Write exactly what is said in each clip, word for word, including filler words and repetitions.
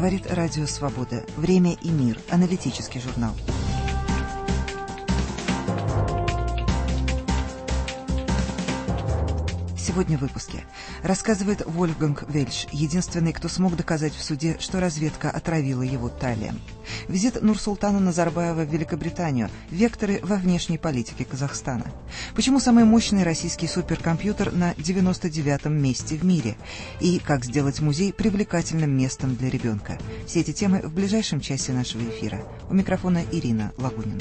Говорит Радио Свобода. Время и мир. Аналитический журнал. Сегодня в выпуске. Рассказывает Вольфганг Вельш, единственный, кто смог доказать в суде, что разведка отравила его талием. Визит Нурсултана Назарбаева в Великобританию. Векторы во внешней политике Казахстана. Почему самый мощный российский суперкомпьютер на девяносто девятом месте в мире? И как сделать музей привлекательным местом для ребенка? Все эти темы в ближайшем часе нашего эфира. У микрофона Ирина Лагунина.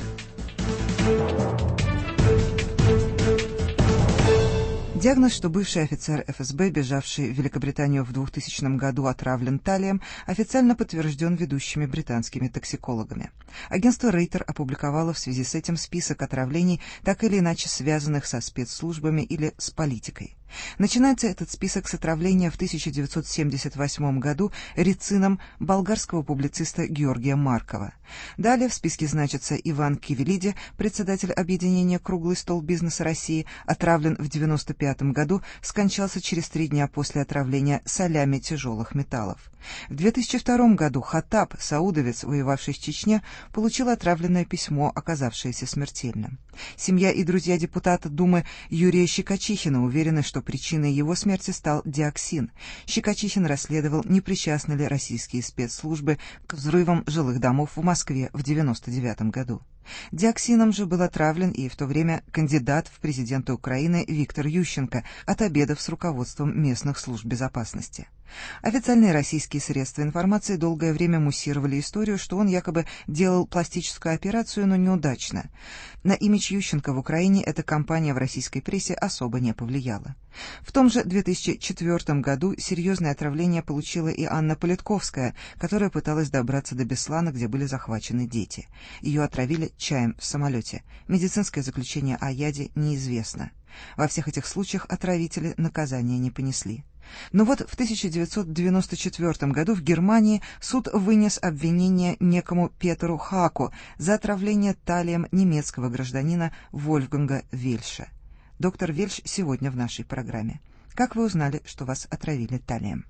Диагноз, что бывший офицер эф эс бэ, бежавший в Великобританию в двухтысячном году, отравлен талием, официально подтвержден ведущими британскими токсикологами. Агентство Рейтер опубликовало в связи с этим список отравлений, так или иначе связанных со спецслужбами или с политикой. Начинается этот список с отравления в тысяча девятьсот семьдесят восьмом году рицином болгарского публициста Георгия Маркова. Далее в списке значится Иван Кивелиди, председатель объединения «Круглый стол бизнеса России», отравлен в девяносто пятом году, скончался через три дня после отравления солями тяжелых металлов. В две тысячи втором году Хаттаб, саудовец, воевавший в Чечне, получил отравленное письмо, оказавшееся смертельным. Семья и друзья депутата Думы Юрия Щекочихина уверены, что причиной его смерти стал диоксин. Щекочихин расследовал, не причастны ли российские спецслужбы к взрывам жилых домов в Москве в девяносто девятом году. Диоксином же был отравлен и в то время кандидат в президенты Украины Виктор Ющенко от обедов с руководством местных служб безопасности. Официальные российские средства информации долгое время муссировали историю, что он якобы делал пластическую операцию, но неудачно. На имидж Ющенко в Украине эта кампания в российской прессе особо не повлияла. В том же две тысячи четвёртом году серьезное отравление получила и Анна Политковская, которая пыталась добраться до Беслана, где были захвачены дети. Ее отравили чаем в самолете. Медицинское заключение о яде неизвестно. Во всех этих случаях отравители наказания не понесли. Но вот в тысяча девятьсот девяносто четвёртом году в Германии суд вынес обвинение некому Петеру Хаку за отравление талием немецкого гражданина Вольфганга Вельша. Доктор Вельш сегодня в нашей программе. Как вы узнали, что вас отравили талием?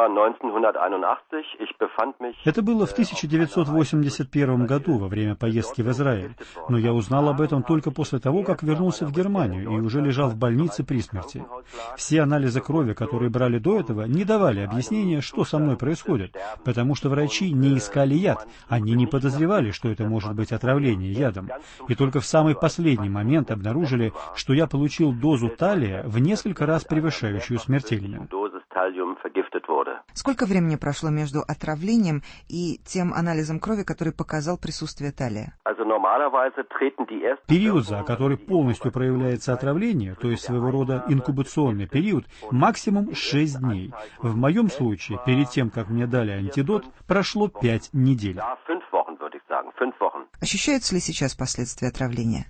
Это было в тысяча девятьсот восемьдесят первом году, во время поездки в Израиль. Но я узнал об этом только после того, как вернулся в Германию и уже лежал в больнице при смерти. Все анализы крови, которые брали до этого, не давали объяснения, что со мной происходит, потому что врачи не искали яд, они не подозревали, что это может быть отравление ядом. И только в самый последний момент обнаружили, что я получил дозу талия в несколько раз превышающую смертельную. Сколько времени прошло между отравлением и тем анализом крови, который показал присутствие талия? Период, за который полностью проявляется отравление, то есть своего рода инкубационный период, максимум шесть дней. В моем случае, перед тем, как мне дали антидот, прошло пять недель. Ощущаются ли сейчас последствия отравления?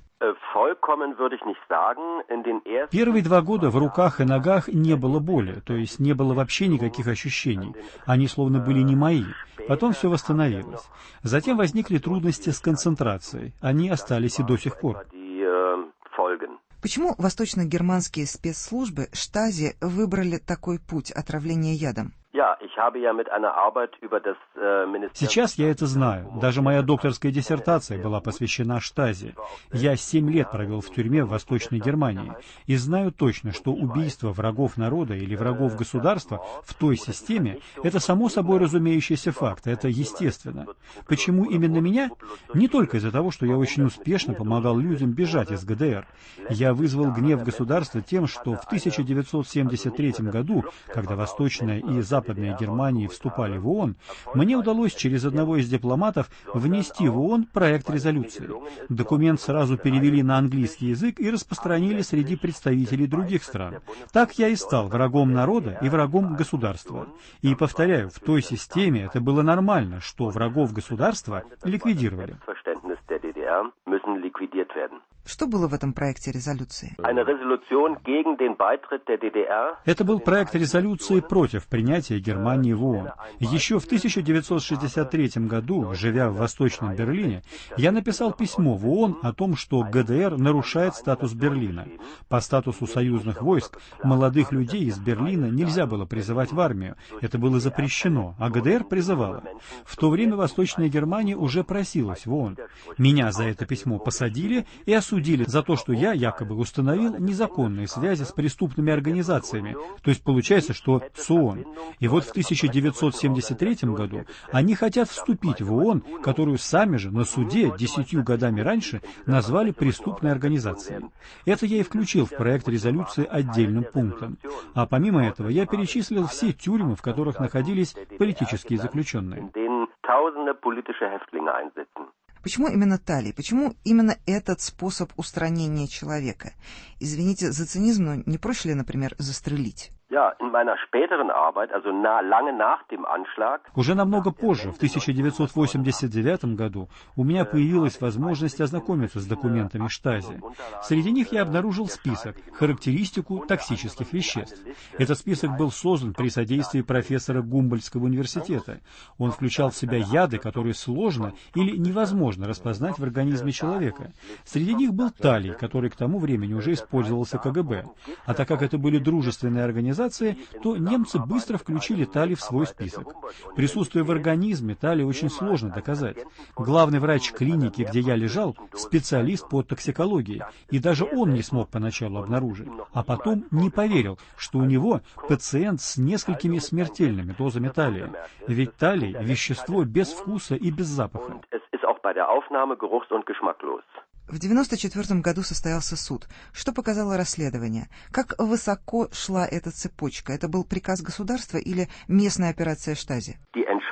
Первые два года в руках и ногах не было боли, то есть не было вообще никаких ощущений. Они словно были не мои. Потом все восстановилось. Затем возникли трудности с концентрацией. Они остались и до сих пор. Почему восточно-германские спецслужбы Штази выбрали такой путь отравления ядом? Сейчас я это знаю. Даже моя докторская диссертация была посвящена Штази. Я семь лет провел в тюрьме в Восточной Германии и знаю точно, что убийство врагов народа или врагов государства в той системе – это само собой разумеющийся факт, это естественно. Почему именно меня? Не только из-за того, что я очень успешно помогал людям бежать из гэ дэ эр. Я вызвал гнев государства тем, что в тысяча девятьсот семьдесят третьем году, когда Восточная и Западная Германии вступали в ООН, мне удалось через одного из дипломатов внести в ООН проект резолюции. Документ сразу перевели на английский язык и распространили среди представителей других стран. Так я и стал врагом народа и врагом государства. И, повторяю, в той системе это было нормально, что врагов государства ликвидировали. Что было в этом проекте резолюции? Это был проект резолюции против принятия Германии в ООН. Еще в тысяча девятьсот шестьдесят третьем году, живя в Восточном Берлине, я написал письмо в ООН о том, что ГДР нарушает статус Берлина. По статусу союзных войск молодых людей из Берлина нельзя было призывать в армию. Это было запрещено, а ГДР призывала. В то время Восточная Германия уже просилась в ООН. Меня за это письмо посадили и осудили за то, что я якобы установил незаконные связи с преступными организациями, то есть получается, что с ООН. И вот в тысяча девятьсот семьдесят третьем году они хотят вступить в ООН, которую сами же на суде десятью годами раньше назвали преступной организацией. Это я и включил в проект резолюции отдельным пунктом. А помимо этого я перечислил все тюрьмы, в которых находились политические заключенные. Почему именно талий? Почему именно этот способ устранения человека? Извините за цинизм, но не проще ли, например, застрелить? Уже намного позже, в тысяча девятьсот восемьдесят девятом году, у меня появилась возможность ознакомиться с документами Штази. Среди них я обнаружил список, характеристику токсических веществ. Этот список был создан при содействии профессора Гумбольдтского университета. Он включал в себя яды, которые сложно или невозможно распознать в организме человека. Среди них был талий, который к тому времени уже использовался КГБ. А так как это были дружественные организации, то немцы быстро включили талий в свой список. Присутствие в организме талия очень сложно доказать. Главный врач клиники, где я лежал, специалист по токсикологии, и даже он не смог поначалу обнаружить, а потом не поверил, что у него пациент с несколькими смертельными дозами талия. Ведь талий – вещество без вкуса и без запаха. В девяносто четвёртом году состоялся суд. Что показало расследование? Как высоко шла эта цепочка? Это был приказ государства или местная операция Штази?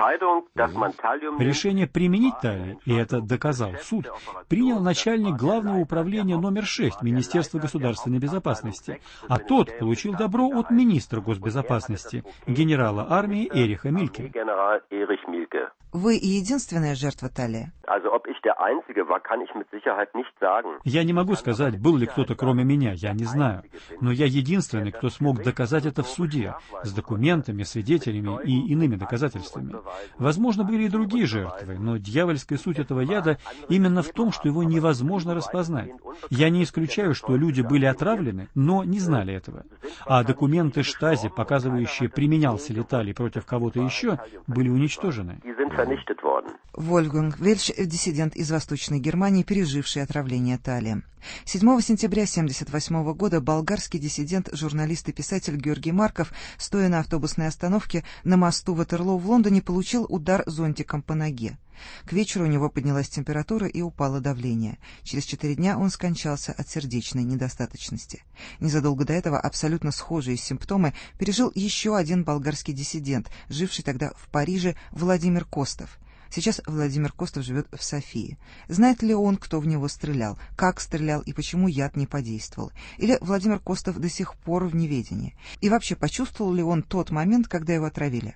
Решение применить талий, и это доказал суд, принял начальник главного управления номер шесть Министерства государственной безопасности, а тот получил добро от министра госбезопасности, генерала армии Эриха Мильке. Вы единственная жертва талия? Я не могу сказать, был ли кто-то кроме меня, я не знаю. Но я единственный, кто смог доказать это в суде, с документами, свидетелями и иными доказательствами. Возможно, были и другие жертвы, но дьявольская суть этого яда именно в том, что его невозможно распознать. Я не исключаю, что люди были отравлены, но не знали этого. А документы Штази, показывающие, применялся ли талий против кого-то еще, были уничтожены. Вольфганг Вельш, диссидент из Восточной Германии, переживший отравление талием. седьмого сентября тысяча девятьсот семьдесят восьмого года болгарский диссидент, журналист и писатель Георгий Марков, стоя на автобусной остановке на мосту Ватерлоо в Лондоне, получил удар зонтиком по ноге. К вечеру у него поднялась температура и упало давление. Через четыре дня он скончался от сердечной недостаточности. Незадолго до этого абсолютно схожие симптомы пережил еще один болгарский диссидент, живший тогда в Париже, Владимир Костов. Сейчас Владимир Костов живет в Софии. Знает ли он, кто в него стрелял, как стрелял и почему яд не подействовал? Или Владимир Костов до сих пор в неведении? И вообще, почувствовал ли он тот момент, когда его отравили?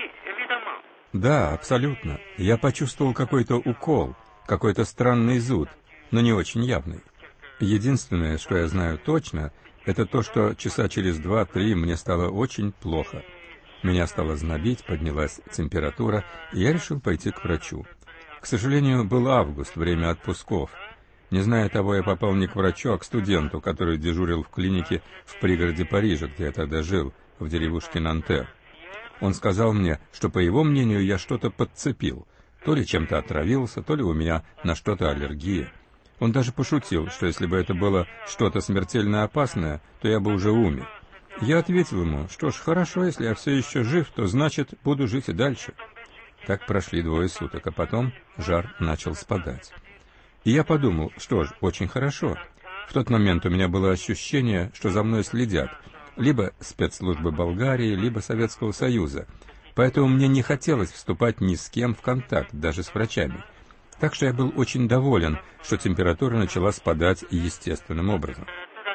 Да, абсолютно. Я почувствовал какой-то укол, какой-то странный зуд, но не очень явный. Единственное, что я знаю точно, это то, что часа через два-три мне стало очень плохо. Меня стало знобить, поднялась температура, и я решил пойти к врачу. К сожалению, был август, время отпусков. Не зная того, я попал не к врачу, а к студенту, который дежурил в клинике в пригороде Парижа, где я тогда жил, в деревушке Нантер. Он сказал мне, что, по его мнению, я что-то подцепил. То ли чем-то отравился, то ли у меня на что-то аллергия. Он даже пошутил, что если бы это было что-то смертельно опасное, то я бы уже умер. Я ответил ему, что ж, хорошо, если я все еще жив, то значит, буду жить и дальше. Так прошли двое суток, а потом жар начал спадать. И я подумал, что ж, очень хорошо. В тот момент у меня было ощущение, что за мной следят, либо спецслужбы Болгарии, либо Советского Союза. Поэтому мне не хотелось вступать ни с кем в контакт, даже с врачами. Так что я был очень доволен, что температура начала спадать естественным образом.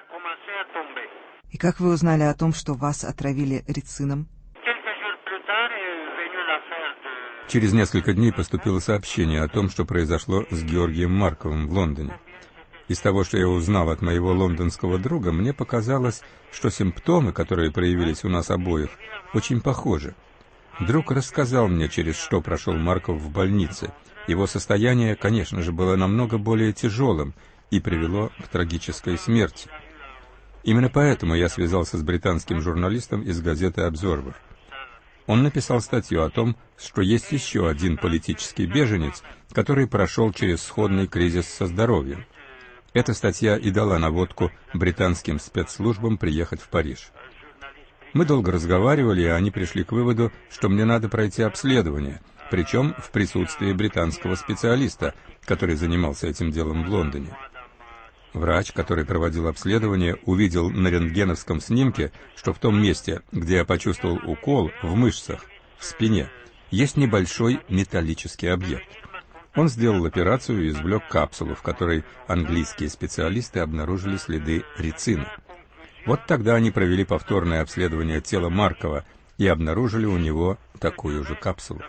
И как вы узнали о том, что вас отравили рицином? Через несколько дней поступило сообщение о том, что произошло с Георгием Марковым в Лондоне. Из того, что я узнал от моего лондонского друга, мне показалось, что симптомы, которые проявились у нас обоих, очень похожи. Друг рассказал мне, через что прошел Марков в больнице. Его состояние, конечно же, было намного более тяжелым и привело к трагической смерти. Именно поэтому я связался с британским журналистом из газеты «Обзорвер». Он написал статью о том, что есть еще один политический беженец, который прошел через сходный кризис со здоровьем. Эта статья и дала наводку британским спецслужбам приехать в Париж. Мы долго разговаривали, и они пришли к выводу, что мне надо пройти обследование, причем в присутствии британского специалиста, который занимался этим делом в Лондоне. Врач, который проводил обследование, увидел на рентгеновском снимке, что в том месте, где я почувствовал укол, в мышцах, в спине, есть небольшой металлический объект. Он сделал операцию и извлек капсулу, в которой английские специалисты обнаружили следы рицина. Вот тогда они провели повторное обследование тела Маркова и обнаружили у него такую же капсулу.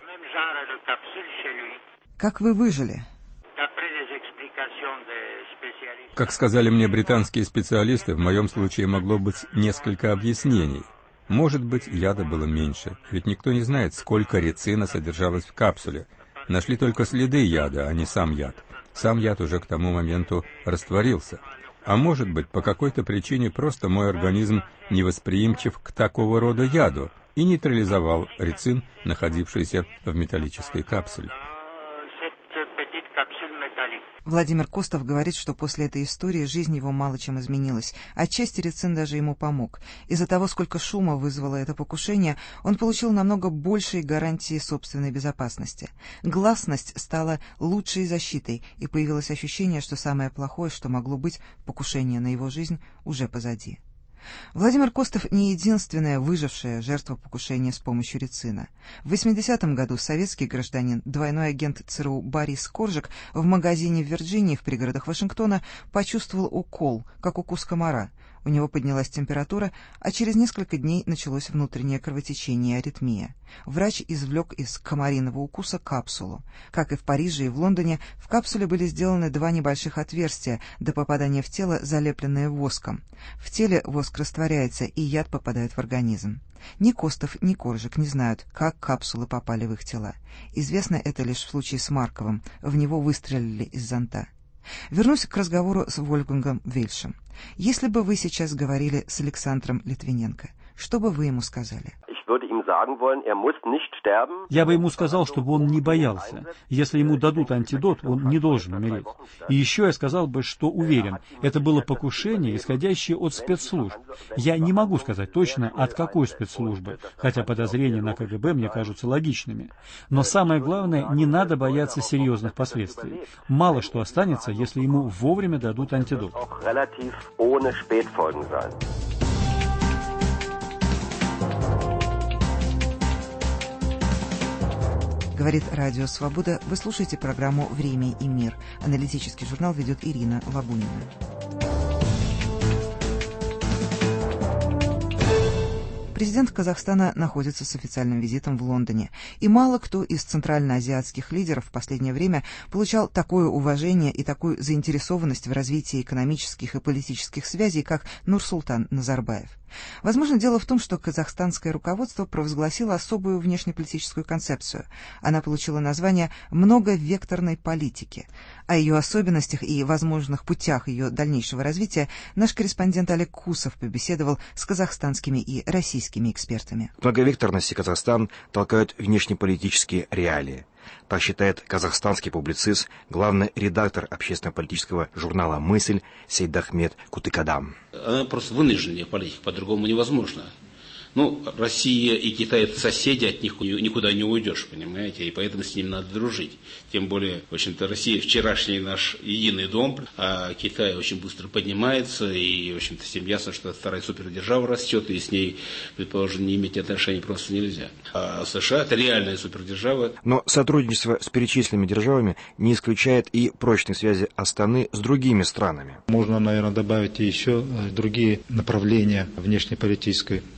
Как вы выжили? Как сказали мне британские специалисты, в моем случае могло быть несколько объяснений. Может быть, яда было меньше, ведь никто не знает, сколько рицина содержалось в капсуле. Нашли только следы яда, а не сам яд. Сам яд уже к тому моменту растворился. А может быть, по какой-то причине просто мой организм невосприимчив к такого рода яду и нейтрализовал рицин, находившийся в металлической капсуле. Владимир Костов говорит, что после этой истории жизнь его мало чем изменилась. Отчасти рицин даже ему помог. Из-за того, сколько шума вызвало это покушение, он получил намного большие гарантии собственной безопасности. Гласность стала лучшей защитой, и появилось ощущение, что самое плохое, что могло быть, покушение на его жизнь, уже позади. Владимир Костов не единственная выжившая жертва покушения с помощью рицина. В восьмидесятом году советский гражданин, двойной агент ЦРУ Борис Коржик в магазине в Вирджинии в пригородах Вашингтона почувствовал укол, как укус комара. У него поднялась температура, а через несколько дней началось внутреннее кровотечение и аритмия. Врач извлек из комариного укуса капсулу. Как и в Париже и в Лондоне, в капсуле были сделаны два небольших отверстия, до попадания в тело залепленные воском. В теле воск растворяется, и яд попадает в организм. Ни Костов, ни Коржик не знают, как капсулы попали в их тела. Известно это лишь в случае с Марковым. В него выстрелили из зонта. Вернусь к разговору с Вольфгангом Вельшем. Если бы вы сейчас говорили с Александром Литвиненко, что бы вы ему сказали? Я бы ему сказал, чтобы он не боялся. Если ему дадут антидот, он не должен умереть. И еще я сказал бы, что уверен, это было покушение, исходящее от спецслужб. Я не могу сказать точно, от какой спецслужбы, хотя подозрения на КГБ мне кажутся логичными. Но самое главное, не надо бояться серьезных последствий. Мало что останется, если ему вовремя дадут антидот. Говорит Радио Свобода. Вы слушаете программу «Время и мир». Аналитический журнал ведет Ирина Лабунина. Президент Казахстана находится с официальным визитом в Лондоне, и мало кто из центральноазиатских лидеров в последнее время получал такое уважение и такую заинтересованность в развитии экономических и политических связей, как Нурсултан Назарбаев. Возможно, дело в том, что казахстанское руководство провозгласило особую внешнеполитическую концепцию. Она получила название «многовекторной политики». О ее особенностях и возможных путях ее дальнейшего развития наш корреспондент Олег Кусов побеседовал с казахстанскими и российскими экспертами. В многовекторности Казахстан толкают внешнеполитические реалии. Так считает казахстанский публицист, главный редактор общественно-политического журнала «Мысль» Сейдахмет Кутыкадам. Она просто вынужденная политика, по-другому невозможно. Ну, Россия и Китай — это соседи, от них никуда не уйдешь, понимаете, и поэтому с ними надо дружить. Тем более, в общем-то, Россия вчерашний наш единый дом, а Китай очень быстро поднимается, и, в общем-то, всем ясно, что вторая супердержава растет, и с ней, предположим, не иметь отношений просто нельзя. А США — это реальная супердержава. Но сотрудничество с перечисленными державами не исключает и прочной связи Астаны с другими странами. Можно, наверное, добавить и еще другие направления внешнеполитической деятельности.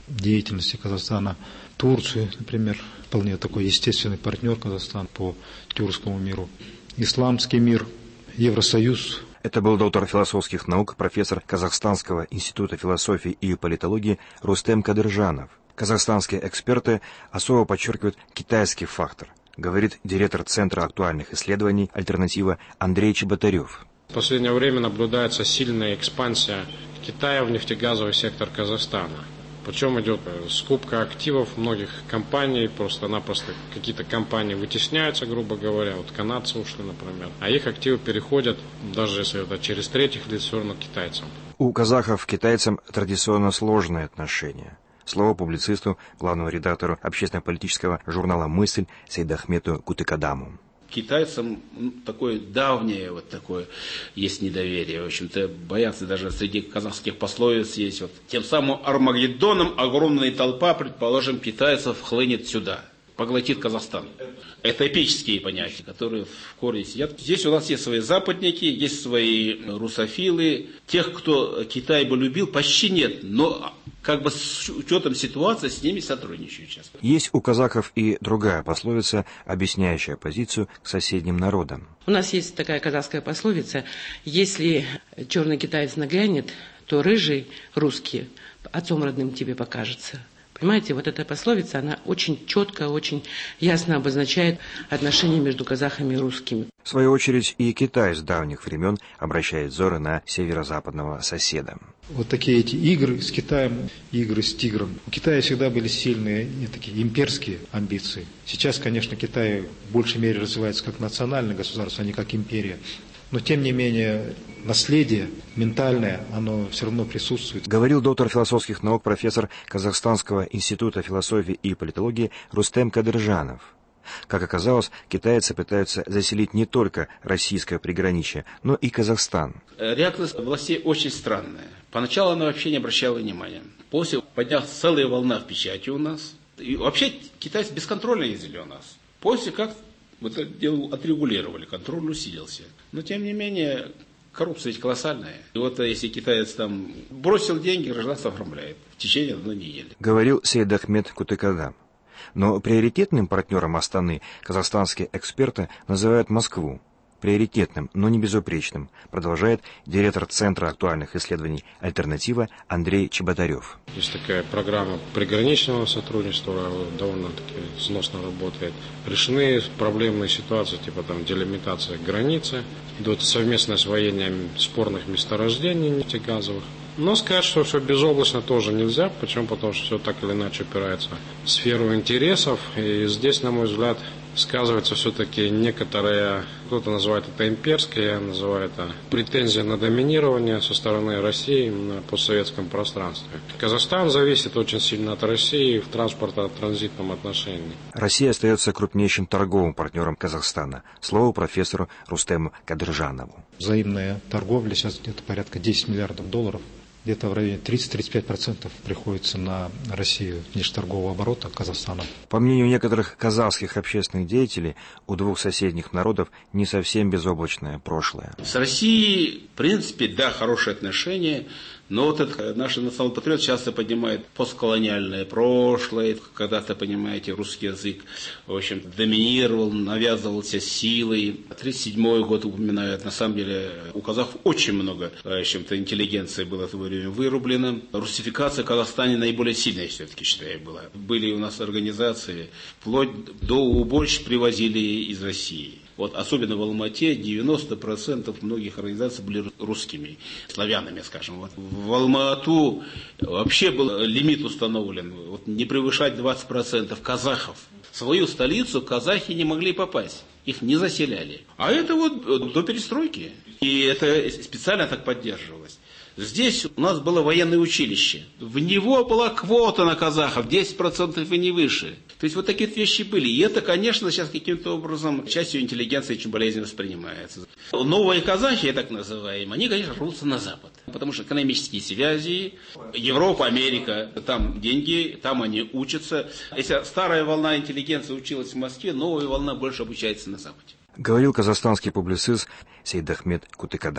деятельности Казахстана Турцию, например, вполне такой естественный партнер Казахстана по тюркскому миру, исламский мир, Евросоюз. Это был доктор философских наук, профессор Казахстанского института философии и политологии Рустем Кадыржанов. Казахстанские эксперты особо подчеркивают китайский фактор, говорит директор Центра актуальных исследований «Альтернатива» Андрей Чеботарев. В последнее время наблюдается сильная экспансия Китая в нефтегазовый сектор Казахстана. Причем идет скупка активов многих компаний, просто-напросто какие-то компании вытесняются, грубо говоря, вот канадцы ушли, например, а их активы переходят, даже если это через третьих лиц, все равно к китайцам. У казахов к китайцам традиционно сложные отношения. Слово публицисту, главному редактору общественно-политического журнала «Мысль» Сейдахмету Кутыкадаму. Китайцам такое давнее вот такое есть недоверие. В общем-то, боятся даже среди казахских пословиц есть. Вот, тем самым Армагеддоном огромная толпа, предположим, китайцев хлынет сюда, поглотит Казахстан. Это эпические понятия, которые в корне сидят. Здесь у нас есть свои западники, есть свои русофилы. Тех, кто Китай бы любил, почти нет. Но как бы с учетом ситуации с ними сотрудничают сейчас. Есть у казахов и другая пословица, объясняющая позицию к соседним народам. У нас есть такая казахская пословица: если черный китаец наглянет, то рыжий русский отцом родным тебе покажется. Понимаете, вот эта пословица, она очень четко, очень ясно обозначает отношения между казахами и русскими. В свою очередь и Китай с давних времен обращает взоры на северо-западного соседа. Вот такие эти игры с Китаем, игры с тигром. У Китая всегда были сильные такие имперские амбиции. Сейчас, конечно, Китай в большей мере развивается как национальное государство, а не как империя. Но, тем не менее, наследие ментальное, оно все равно присутствует. Говорил доктор философских наук, профессор Казахстанского института философии и политологии Рустем Кадыржанов. Как оказалось, китайцы пытаются заселить не только российское приграничье, но и Казахстан. Реакция властей очень странная. Поначалу она вообще не обращала внимания. После поднялась целая волна в печати у нас. И вообще китайцы бесконтрольно ездили у нас. После как вот это дело отрегулировали, контроль усилился. Но тем не менее, коррупция ведь колоссальная. И вот если китаец там бросил деньги, гражданство оформляет в течение одной недели. Говорил Сейдахмет Кутыкадам. Но приоритетным партнером Астаны казахстанские эксперты называют Москву. Приоритетным, но не безупречным, продолжает директор Центра актуальных исследований «Альтернатива» Андрей Чеботарев. Есть такая программа приграничного сотрудничества, довольно-таки сносно работает. Решены проблемные ситуации, типа там делимитация границы, идут совместное освоение спорных месторождений нефтегазовых. Но сказать, что все безоблачно, тоже нельзя. Почему? Потому что все так или иначе упирается в сферу интересов. И здесь, на мой взгляд, сказывается все-таки некоторая, кто-то называет это имперское, я называю это претензия на доминирование со стороны России на постсоветском пространстве. Казахстан зависит очень сильно от России в транспортно-транзитном отношении. Россия остается крупнейшим торговым партнером Казахстана. Слово профессору Рустему Кадыржанову. Взаимная торговля сейчас где-то порядка десять миллиардов долларов. Где-то в районе тридцать-тридцать пять процентов приходится на Россию внешнеторгового оборота Казахстана. По мнению некоторых казахских общественных деятелей, у двух соседних народов не совсем безоблачное прошлое. С Россией, в принципе, да, хорошие отношения. Но вот это наши национальные патриоты часто поднимают постколониальное прошлое, когда-то, понимаете, русский язык, в общем, доминировал, навязывался силой. тридцать седьмой год упоминают, на самом деле, у казахов очень много, в общем-то, интеллигенции было в то время вырублено. Русификация в Казахстане наиболее сильная, все-таки, считаю, была. Были у нас организации, вплоть до уборщ привозили из России. Вот, особенно в Алмате девяносто процентов многих организаций были русскими, славянами, скажем. Вот. В Алмату вообще был лимит установлен, вот, не превышать двадцать процентов казахов. В свою столицу казахи не могли попасть, их не заселяли. А это вот до перестройки. И это специально так поддерживалось. Здесь у нас было военное училище. В него была квота на казахов, десять процентов и не выше. То есть вот такие вещи были. И это, конечно, сейчас каким-то образом частью интеллигенции очень болезненно воспринимается. Новые казахи, так называемые, они, конечно, рвутся на Запад. Потому что экономические связи, Европа, Америка, там деньги, там они учатся. Если старая волна интеллигенции училась в Москве, новая волна больше обучается на Западе. Говорил казахстанский публицист Сейдахмет Кутыкадам.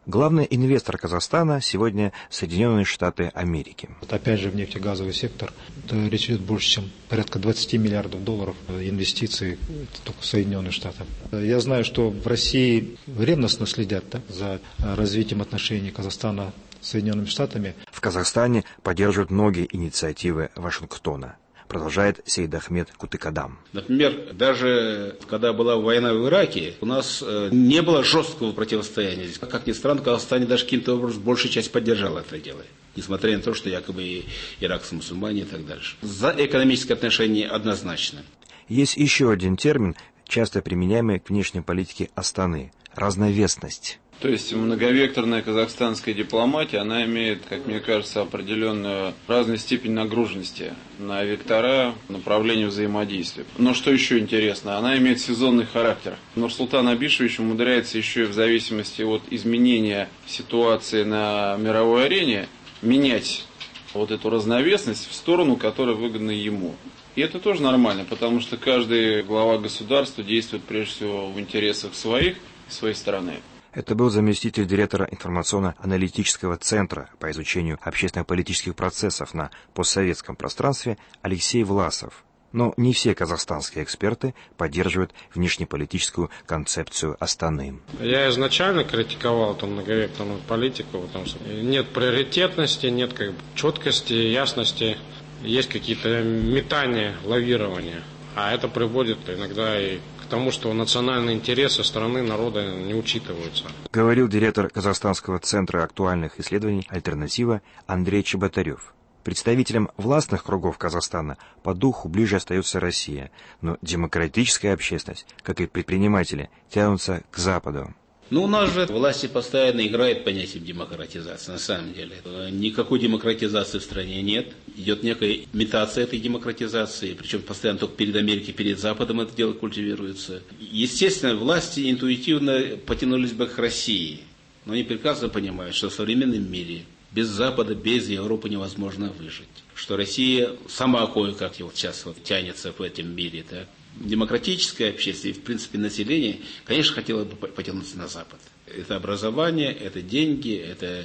Главный инвестор Казахстана сегодня Соединенные Штаты Америки. Вот опять же в нефтегазовый сектор это речь идет больше, чем порядка двадцать миллиардов долларов инвестиций только в Соединенные Штаты. Я знаю, что в России ревностно следят да, за развитием отношений Казахстана с Соединенными Штатами. В Казахстане поддерживают многие инициативы Вашингтона. Продолжает Сейдахмет Кутыкадам. Например, даже когда была война в Ираке, у нас не было жесткого противостояния. Как ни странно, в Казахстане даже каким-то образом большая часть поддержала это дело. Несмотря на то, что якобы иракцы мусульмане и так дальше. За экономические отношения однозначно. Есть еще один термин, часто применяемый к внешней политике Астаны – разновесность. То есть многовекторная казахстанская дипломатия, она имеет, как мне кажется, определенную разную степень нагруженности на вектора, направления взаимодействия. Но что еще интересно, она имеет сезонный характер. Нурсултан Абишевич умудряется еще и в зависимости от изменения ситуации на мировой арене менять вот эту разновесность в сторону, которая выгодна ему. И это тоже нормально, потому что каждый глава государства действует прежде всего в интересах своих, своей страны. Это был заместитель директора информационно-аналитического центра по изучению общественно-политических процессов на постсоветском пространстве Алексей Власов. Но не все казахстанские эксперты поддерживают внешнеполитическую концепцию Астаны. Я изначально критиковал эту многовекторную политику, потому что нет приоритетности, нет как бы четкости, ясности, есть какие-то метания, лавирования. А это приводит иногда и к тому, что национальные интересы страны, народа не учитываются. Говорил директор Казахстанского центра актуальных исследований «Альтернатива» Андрей Чеботарев. Представителям властных кругов Казахстана по духу ближе остается Россия, но демократическая общественность, как и предприниматели, тянутся к Западу. Ну, у нас же власти постоянно играют понятием демократизации, на самом деле. Никакой демократизации в стране нет. Идет некая имитация этой демократизации, причем постоянно только перед Америкой, перед Западом это дело культивируется. Естественно, власти интуитивно потянулись бы к России, но они прекрасно понимают, что в современном мире без Запада, без Европы невозможно выжить. Что Россия сама кое-как вот сейчас вот тянется в этом мире, так? Демократическое общество и, в принципе, население, конечно, хотело бы потянуться на Запад. Это образование, это деньги, это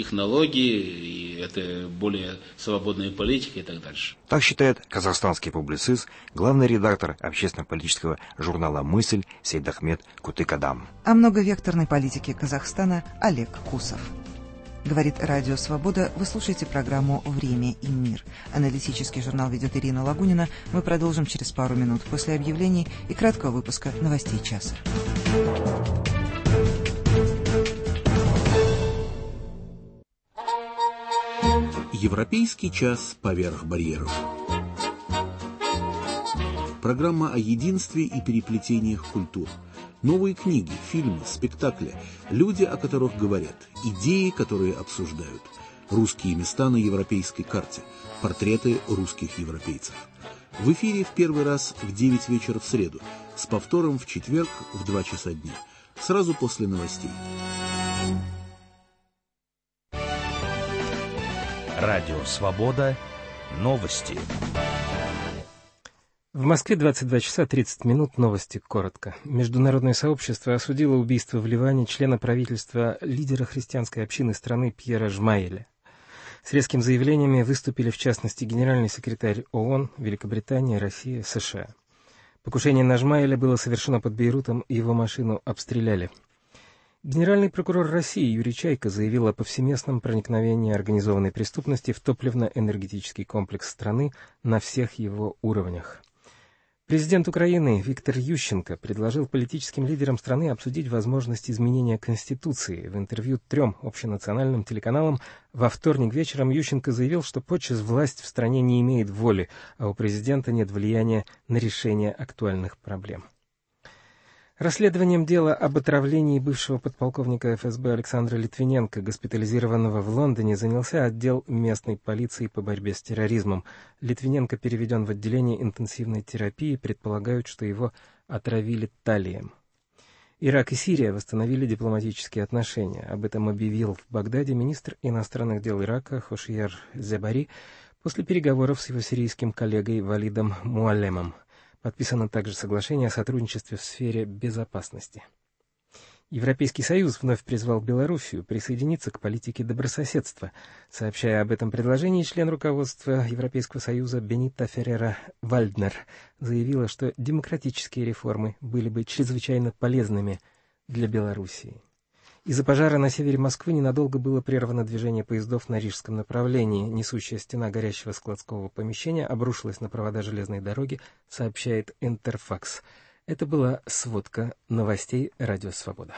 технологии, и это более свободная политика и так дальше. Так считает казахстанский публицист, главный редактор общественно-политического журнала «Мысль» Сейдахмет Кутыкадам. О многовекторной политике Казахстана Олег Кусов. Говорит Радио Свобода. Вы слушаете программу «Время и мир». Аналитический журнал ведет Ирина Лагунина. Мы продолжим через пару минут после объявлений и краткого выпуска новостей часа. Европейский час поверх барьеров. Программа о единстве и переплетениях культур. Новые книги, фильмы, спектакли, люди, о которых говорят, идеи, которые обсуждают, русские места на европейской карте, портреты русских европейцев. В эфире в первый раз в девять вечера в среду, с повтором в четверг в два часа дня, сразу после новостей. Радио Свобода. Новости. В Москве двадцать два часа тридцать минут. Новости коротко. Международное сообщество осудило убийство в Ливане члена правительства, лидера христианской общины страны Пьера Жмаэля. С резкими заявлениями выступили, в частности, генеральный секретарь ООН, Великобритания, Россия, США. Покушение на Жмаэля было совершено под Бейрутом, и его машину обстреляли. Генеральный прокурор России Юрий Чайка заявил о повсеместном проникновении организованной преступности в топливно-энергетический комплекс страны на всех его уровнях. Президент Украины Виктор Ющенко предложил политическим лидерам страны обсудить возможность изменения Конституции. В интервью трем общенациональным телеканалам во вторник вечером Ющенко заявил, что подчас власть в стране не имеет воли, а у президента нет влияния на решение актуальных проблем. Расследованием дела об отравлении бывшего подполковника эф эс бэ Александра Литвиненко, госпитализированного в Лондоне, занялся отдел местной полиции по борьбе с терроризмом. Литвиненко переведен в отделение интенсивной терапии, предполагают, что его отравили талием. Ирак и Сирия восстановили дипломатические отношения. Об этом объявил в Багдаде министр иностранных дел Ирака Хошияр Зебари после переговоров с его сирийским коллегой Валидом Муаллемом. Подписано также соглашение о сотрудничестве в сфере безопасности. Европейский Союз вновь призвал Белоруссию присоединиться к политике добрососедства. Сообщая об этом предложении, член руководства Европейского Союза Бенита Феррера-Вальднер заявила, что демократические реформы были бы чрезвычайно полезными для Белоруссии. Из-за пожара на севере Москвы ненадолго было прервано движение поездов на рижском направлении. Несущая стена горящего складского помещения обрушилась на провода железной дороги, сообщает Интерфакс. Это была сводка новостей «Радио Свобода».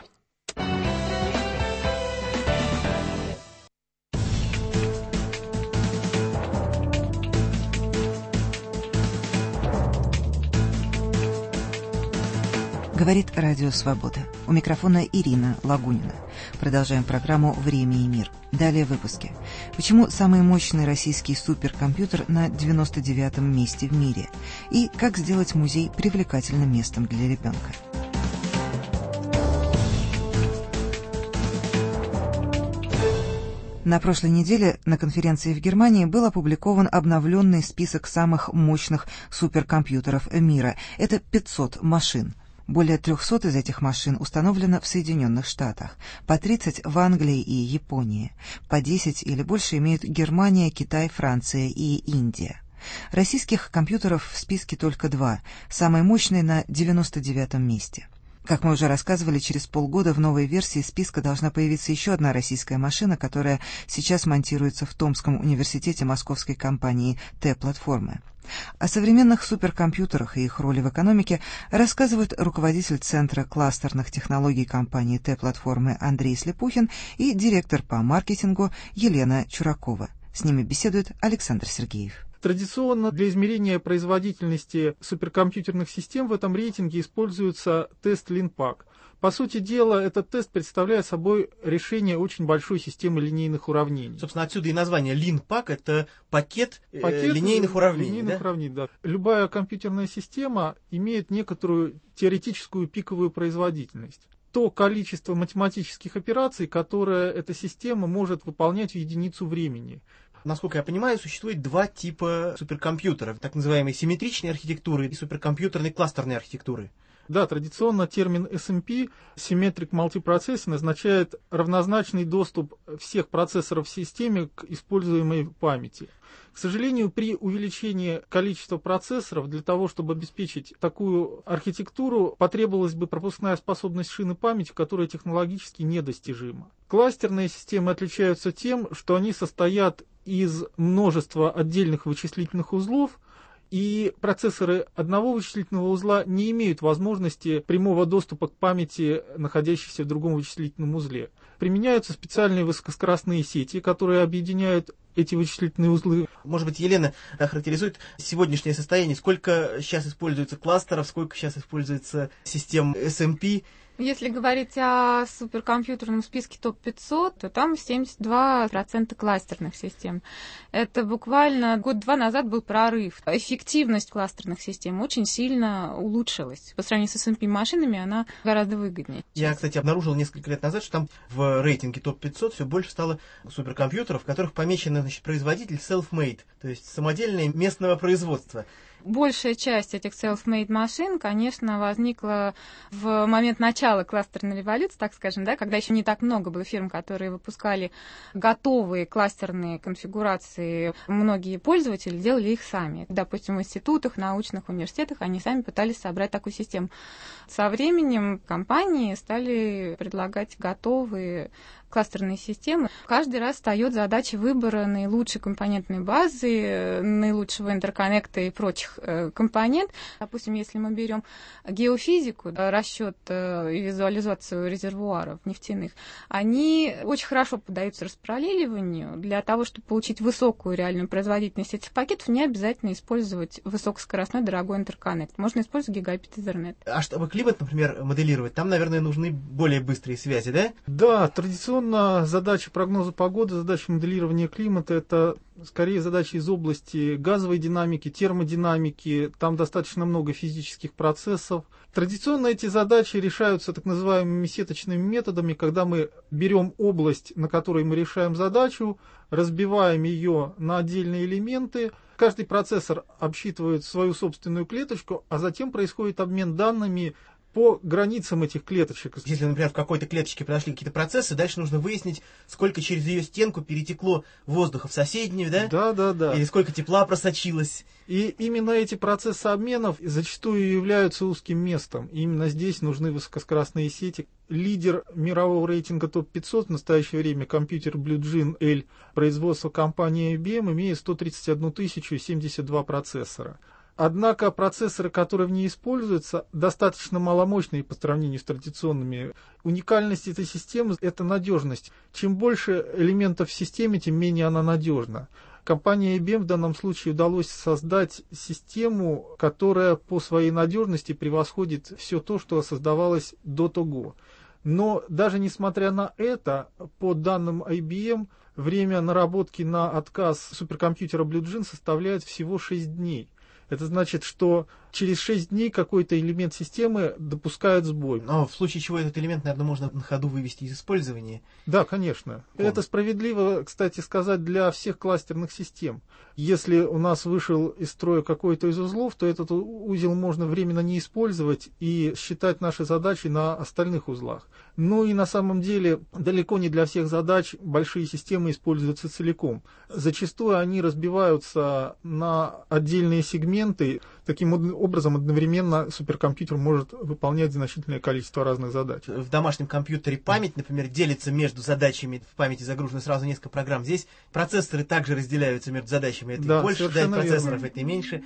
Говорит Радио Свобода. У микрофона Ирина Лагунина. Продолжаем программу «Время и мир». Далее выпуски. Почему самый мощный российский суперкомпьютер на девяносто девятом месте в мире? И как сделать музей привлекательным местом для ребенка? На прошлой неделе на конференции в Германии был опубликован обновленный список самых мощных суперкомпьютеров мира. Это пятьсот машин. Более трехсот из этих машин установлено в Соединенных Штатах, по тридцать в Англии и Японии, по десять или больше имеют Германия, Китай, Франция и Индия. Российских компьютеров в списке только два, самый мощный на девяносто девятом месте. Как мы уже рассказывали, через полгода в новой версии списка должна появиться еще одна российская машина, которая сейчас монтируется в Томском университете московской компании Т-платформы. О современных суперкомпьютерах и их роли в экономике рассказывают руководитель Центра кластерных технологий компании Т-платформы Андрей Слепухин и директор по маркетингу Елена Чуракова. С ними беседует Александр Сергеев. Традиционно для измерения производительности суперкомпьютерных систем в этом рейтинге используется тест Линпак. По сути дела, этот тест представляет собой решение очень большой системы линейных уравнений. Собственно, отсюда и название Линпак — это пакет, пакет э, линейных уравнений. Линейных да? уравнений, да. Любая компьютерная система имеет некоторую теоретическую пиковую производительность. То количество математических операций, которое эта система может выполнять в единицу времени. Насколько я понимаю, существует два типа суперкомпьютеров, так называемой симметричной архитектуры и суперкомпьютерной кластерной архитектуры. Да, традиционно термин эс эм пи, Symmetric Multiprocessing, означает равнозначный доступ всех процессоров в системе к используемой памяти. К сожалению, при увеличении количества процессоров для того, чтобы обеспечить такую архитектуру, потребовалась бы пропускная способность шины памяти, которая технологически недостижима. Кластерные системы отличаются тем, что они состоят из множества отдельных вычислительных узлов, и процессоры одного вычислительного узла не имеют возможности прямого доступа к памяти, находящейся в другом вычислительном узле. Применяются специальные высокоскоростные сети, которые объединяют эти вычислительные узлы. Может быть, Елена охарактеризует сегодняшнее состояние, сколько сейчас используется кластеров, сколько сейчас используется систем эс эм пи? Если говорить о суперкомпьютерном списке топ пятьсот, то там семьдесят два процента кластерных систем. Это буквально год-два назад был прорыв. Эффективность кластерных систем очень сильно улучшилась. По сравнению с эс эм пи машинами она гораздо выгоднее. Я, кстати, обнаружил несколько лет назад, что там в рейтинге топ пятьсот все больше стало суперкомпьютеров, в которых помечен, значит, производитель self-made, то есть самодельные местного производства. Большая часть этих self-made машин, конечно, возникла в момент начала кластерной революции, так скажем, да, когда еще не так много было фирм, которые выпускали готовые кластерные конфигурации. Многие пользователи делали их сами. Допустим, в институтах, научных университетах они сами пытались собрать такую систему. Со временем компании стали предлагать готовые кластерные системы. Каждый раз встает задача выбора наилучшей компонентной базы, наилучшего интерконнекта и прочих э, компонент. Допустим, если мы берем геофизику, да, расчет э, и визуализацию резервуаров нефтяных, они очень хорошо поддаются распараллеливанию. Для того, чтобы получить высокую реальную производительность этих пакетов, не обязательно использовать высокоскоростной дорогой интерконнект. Можно использовать гигабит Ethernet. А чтобы климат, например, моделировать, там, наверное, нужны более быстрые связи, да? Да, традиционно задача прогноза погоды, задача моделирования климата — это скорее задачи из области газовой динамики, термодинамики. Там достаточно много физических процессов. Традиционно эти задачи решаются так называемыми сеточными методами, когда мы берем область, на которой мы решаем задачу, разбиваем ее на отдельные элементы. Каждый процессор обсчитывает свою собственную клеточку, а затем происходит обмен данными по границам этих клеточек. Если, например, в какой-то клеточке произошли какие-то процессы, дальше нужно выяснить, сколько через ее стенку перетекло воздуха в соседнюю, да? Да, да, да. Или сколько тепла просочилось. И именно эти процессы обменов зачастую являются узким местом. И именно здесь нужны высокоскоростные сети. Лидер мирового рейтинга топ пятьсот в настоящее время, компьютер Blue Gene L, производства компании ай би эм, имеет сто тридцать одну тысячу семьдесят два процессора. Однако процессоры, которые в ней используются, достаточно маломощные по сравнению с традиционными. Уникальность этой системы – это надежность. Чем больше элементов в системе, тем менее она надежна. Компании ай би эм в данном случае удалось создать систему, которая по своей надежности превосходит все то, что создавалось до того. Но даже несмотря на это, по данным ай би эм, время наработки на отказ суперкомпьютера Blue Gene составляет всего шесть дней. Это значит, что через шесть дней какой-то элемент системы допускает сбой. Но в случае чего этот элемент, наверное, можно на ходу вывести из использования. Да, конечно. О. Это справедливо, кстати сказать, для всех кластерных систем. Если у нас вышел из строя какой-то из узлов, то этот узел можно временно не использовать и считать наши задачи на остальных узлах. Ну и на самом деле далеко не для всех задач большие системы используются целиком. Зачастую они разбиваются на отдельные сегменты. Таким образом, одновременно суперкомпьютер может выполнять значительное количество разных задач. В домашнем компьютере память, например, делится между задачами. В памяти загружено сразу несколько программ. Здесь процессоры также разделяются между задачами. Это да, больше да, процессоров, верно. Это и меньше.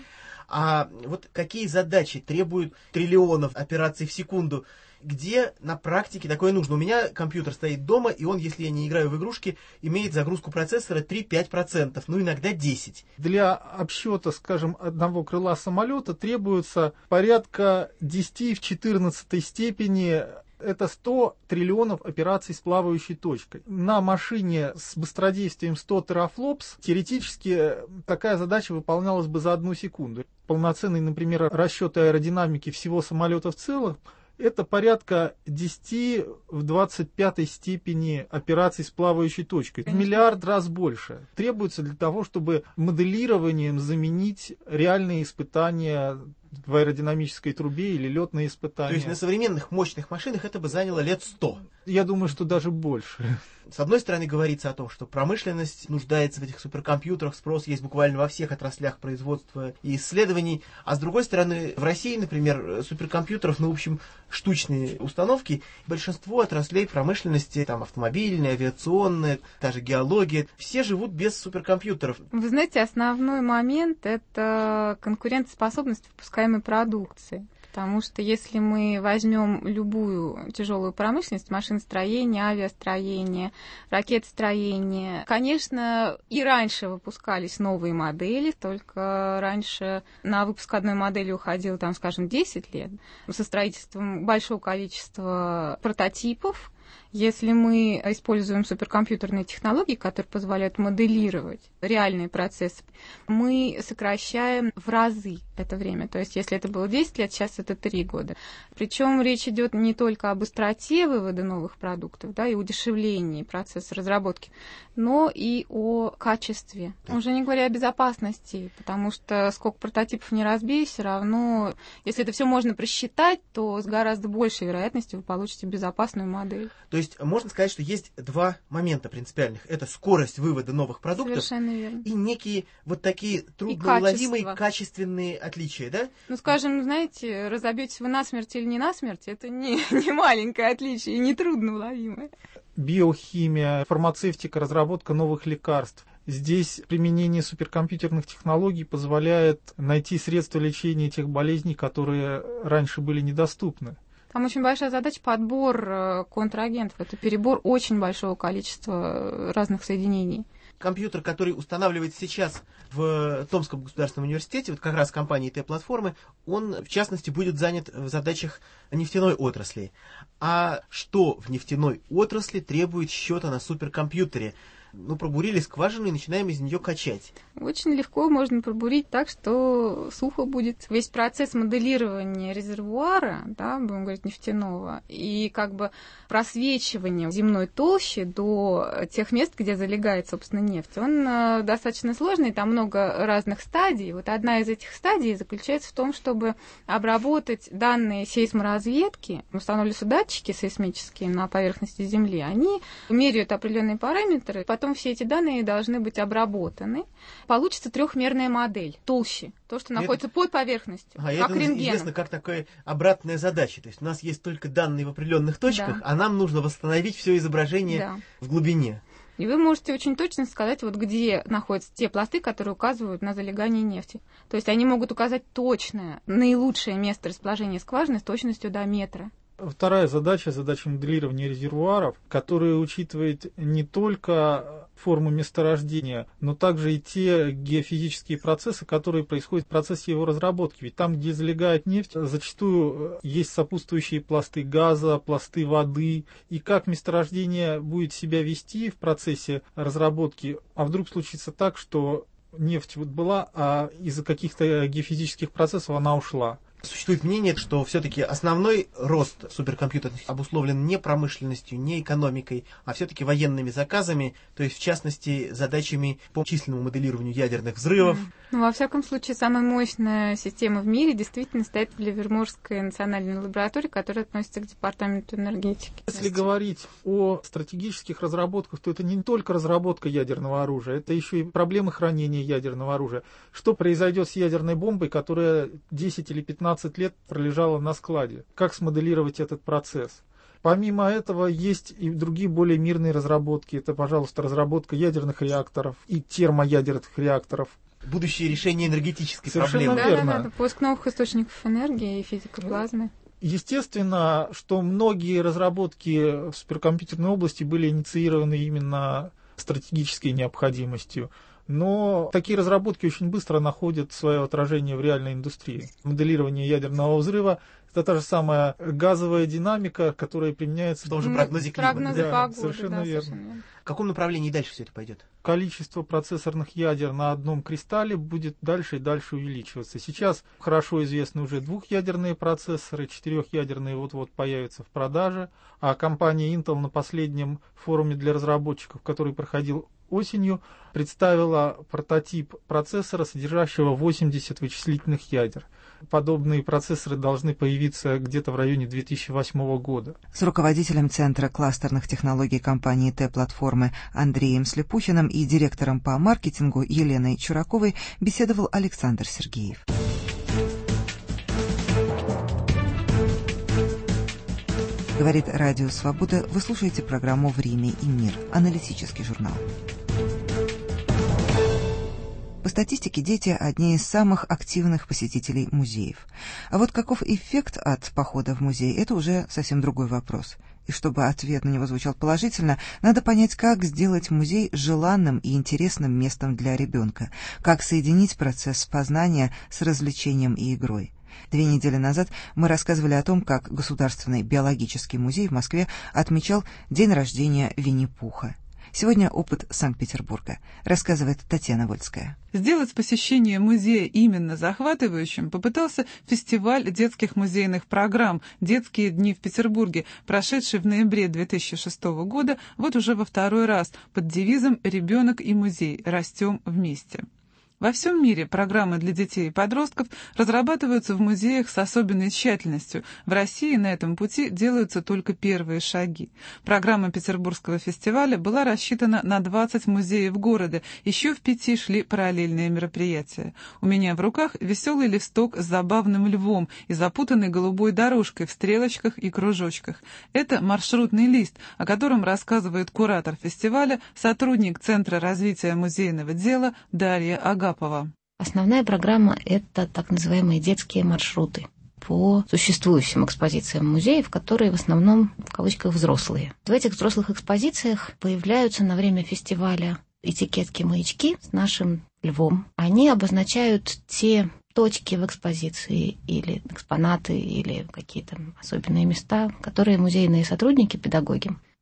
А вот какие задачи требуют триллионов операций в секунду? Где на практике такое нужно? У меня компьютер стоит дома, и он, если я не играю в игрушки, имеет загрузку процессора три-пять процентов, ну иногда десять процентов. Для обсчета, скажем, одного крыла самолета требуется порядка десять в четырнадцатой степени. Это сто триллионов операций с плавающей точкой. На машине с быстродействием сто терафлопс теоретически такая задача выполнялась бы за одну секунду. Полноценный, например, расчет аэродинамики всего самолета в целом — это порядка десять в двадцать пятой степени операций с плавающей точкой. В миллиард раз больше. Требуется для того, чтобы моделированием заменить реальные испытания в аэродинамической трубе или летные испытания. То есть на современных мощных машинах это бы заняло лет сто? Я думаю, что даже больше. С одной стороны, говорится о том, что промышленность нуждается в этих суперкомпьютерах, спрос есть буквально во всех отраслях производства и исследований, а с другой стороны, в России, например, суперкомпьютеров, ну, в общем, штучные установки, большинство отраслей промышленности, там, автомобильная, авиационная, та же геология, все живут без суперкомпьютеров. Вы знаете, основной момент — это конкурентоспособность выпускаемой продукции. Потому что если мы возьмем любую тяжелую промышленность, машиностроение, авиастроение, ракетостроение, конечно, и раньше выпускались новые модели, только раньше на выпуск одной модели уходило, там, скажем, десять лет, со строительством большого количества прототипов. Если мы используем суперкомпьютерные технологии, которые позволяют моделировать реальные процессы, мы сокращаем в разы это время. То есть, если это было десять лет, сейчас это три года. Причем речь идет не только о быстроте вывода новых продуктов, да, и удешевлении процесса разработки, но и о качестве. Уже не говоря о безопасности, потому что сколько прототипов не разбей, все равно, если это все можно просчитать, то с гораздо большей вероятностью вы получите безопасную модель. То есть можно сказать, что есть два момента принципиальных. Это скорость вывода новых продуктов и некие вот такие трудноуловимые качественные отличия, да? Ну, скажем, знаете, разобьетесь вы насмерть или не насмерть, это не, не маленькое отличие и не трудноуловимое. Биохимия, фармацевтика, разработка новых лекарств. Здесь применение суперкомпьютерных технологий позволяет найти средства лечения тех болезней, которые раньше были недоступны. Там очень большая задача подбор контрагентов. Это перебор очень большого количества разных соединений. Компьютер, который устанавливается сейчас в Томском государственном университете, вот как раз компании Т-платформы, он, в частности, будет занят в задачах нефтяной отрасли. А что в нефтяной отрасли требует счета на суперкомпьютере? ну, пробурили скважину и начинаем из нее качать. Очень легко можно пробурить так, что сухо будет. Весь процесс моделирования резервуара, да, будем говорить, нефтяного, и как бы просвечивания земной толщи до тех мест, где залегает, собственно, нефть, он э, достаточно сложный, там много разных стадий. Вот одна из этих стадий заключается в том, чтобы обработать данные сейсморазведки, устанавливаются датчики сейсмические на поверхности Земли, они меряют определенные параметры, потом все эти данные должны быть обработаны. Получится трехмерная модель толщи, то, что находится это... под поверхностью, а как это рентгеном. Известно как такая обратная задача. То есть у нас есть только данные в определенных точках, да. а нам нужно восстановить все изображение да. в глубине. И вы можете очень точно сказать, вот где находятся те пласты, которые указывают на залегание нефти. То есть они могут указать точное, наилучшее место расположения скважины с точностью до метра. Вторая задача, задача моделирования резервуаров, которая учитывает не только форму месторождения, но также и те геофизические процессы, которые происходят в процессе его разработки. Ведь там, где залегает нефть, зачастую есть сопутствующие пласты газа, пласты воды. И как месторождение будет себя вести в процессе разработки, а вдруг случится так, что нефть вот была, а из-за каких-то геофизических процессов она ушла. Существует мнение, что все-таки основной рост суперкомпьютеров обусловлен не промышленностью, не экономикой, а все-таки военными заказами, то есть, в частности, задачами по численному моделированию ядерных взрывов. Mm. Ну, во всяком случае, самая мощная система в мире действительно стоит в Ливерморской национальной лаборатории, которая относится к департаменту энергетики. Если говорить о стратегических разработках, то это не только разработка ядерного оружия, это еще и проблемы хранения ядерного оружия. Что произойдет с ядерной бомбой, которая десять или пятнадцать лет пролежала на складе? Как смоделировать этот процесс? Помимо этого, есть и другие более мирные разработки. Это, пожалуйста, разработка ядерных реакторов и термоядерных реакторов. Будущее решение энергетической Совершенно проблемы. Верно. Да, да, да, поиск новых источников энергии и физика плазмы. Естественно, что многие разработки в суперкомпьютерной области были инициированы именно стратегической необходимостью. Но такие разработки очень быстро находят свое отражение в реальной индустрии. Моделирование ядерного взрыва – это та же самая газовая динамика, которая применяется... В том же прогнозе климата. Прогнозы да, погоды, совершенно да, верно. совершенно верно. В каком направлении дальше все это пойдет? Количество процессорных ядер на одном кристалле будет дальше и дальше увеличиваться. Сейчас хорошо известны уже двухъядерные процессоры, четырехъядерные вот-вот появятся в продаже, а компания Intel на последнем форуме для разработчиков, который проходил осенью, представила прототип процессора, содержащего восемьдесят вычислительных ядер. Подобные процессоры должны появиться где-то в районе две тысячи восьмого года. С руководителем Центра кластерных технологий компании Т-платформы Андреем Слепухиным и директором по маркетингу Еленой Чураковой беседовал Александр Сергеев. Говорит Радио Свобода. Вы слушаете программу «Время и мир», аналитический журнал. По статистике, дети – одни из самых активных посетителей музеев. А вот каков эффект от похода в музей – это уже совсем другой вопрос. И чтобы ответ на него звучал положительно, надо понять, как сделать музей желанным и интересным местом для ребенка, как соединить процесс познания с развлечением и игрой. Две недели назад мы рассказывали о том, как Государственный биологический музей в Москве отмечал день рождения Винни-Пуха. Сегодня опыт Санкт-Петербурга, рассказывает Татьяна Вольская. Сделать посещение музея именно захватывающим попытался фестиваль детских музейных программ «Детские дни в Петербурге», прошедший в ноябре две тысячи шестого года, вот уже во второй раз, под девизом «Ребенок и музей. Растем вместе». Во всем мире программы для детей и подростков разрабатываются в музеях с особенной тщательностью. В России на этом пути делаются только первые шаги. Программа Петербургского фестиваля была рассчитана на двадцать музеев города. Еще в пяти шли параллельные мероприятия. У меня в руках веселый листок с забавным львом и запутанной голубой дорожкой в стрелочках и кружочках. Это маршрутный лист, о котором рассказывает куратор фестиваля, сотрудник Центра развития музейного дела Дарья Агапова. Основная программа – это так называемые детские маршруты по существующим экспозициям музеев, которые в основном, в кавычках, взрослые. В этих взрослых экспозициях появляются на время фестиваля этикетки-маячки с нашим львом. Они обозначают те точки в экспозиции или экспонаты, или какие-то особенные места, которые музейные сотрудники, педагоги,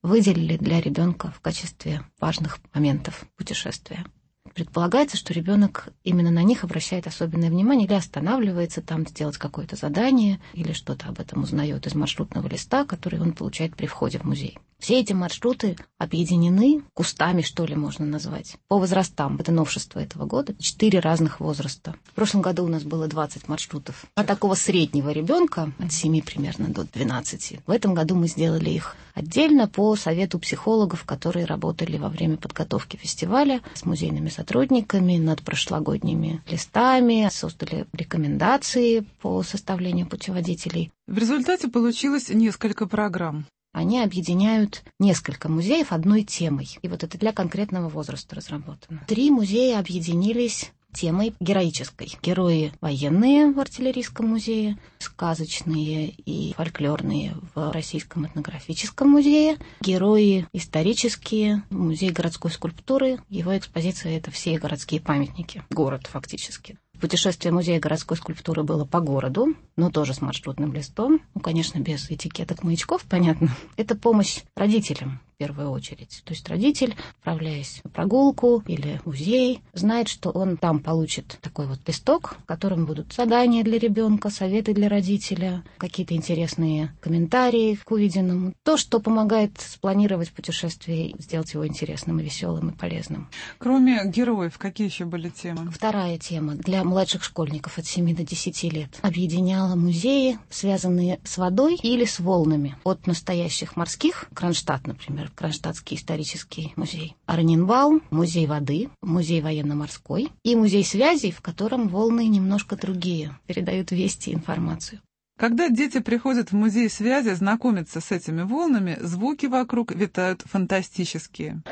выделили для ребенка в качестве важных моментов путешествия. Предполагается, что ребенок именно на них обращает особенное внимание или останавливается там сделать какое-то задание, или что-то об этом узнает из маршрутного листа, который он получает при входе в музей. Все эти маршруты объединены кустами, что ли, можно назвать, по возрастам. Это новшество этого года. Четыре разных возраста. В прошлом году у нас было двадцать маршрутов. А такого среднего ребенка, от семи примерно до двенадцати, в этом году мы сделали их отдельно по совету психологов, которые работали во время подготовки фестиваля с музейными сотрудниками над прошлогодними листами, создали рекомендации по составлению путеводителей. В результате получилось несколько программ. Они объединяют несколько музеев одной темой. И вот это для конкретного возраста разработано. Три музея объединились темой героической. Герои военные в артиллерийском музее, сказочные и фольклорные в Российском этнографическом музее, герои исторические, музей городской скульптуры. Его экспозиция — это все городские памятники. Город фактически. Путешествие музея городской скульптуры было по городу, но тоже с маршрутным листом. Ну, конечно, без этикеток, маячков, понятно. Это помощь родителям в первую очередь. То есть родитель, отправляясь на прогулку или в музей, знает, что он там получит такой вот листок, в котором будут задания для ребенка, советы для родителя, какие-то интересные комментарии к увиденному. То, что помогает спланировать путешествие, сделать его интересным и веселым и полезным. Кроме героев, какие еще были темы? Вторая тема для младших школьников от семи до десяти лет объединяла музеи, связанные с водой или с волнами. От настоящих морских, Кронштадт, например, Кронштадтский исторический музей, Арнинвал, музей воды, музей военно-морской и музей связей, в котором волны немножко другие, передают вести и информацию. Когда дети приходят в музей связи знакомиться с этими волнами, звуки вокруг витают фантастические.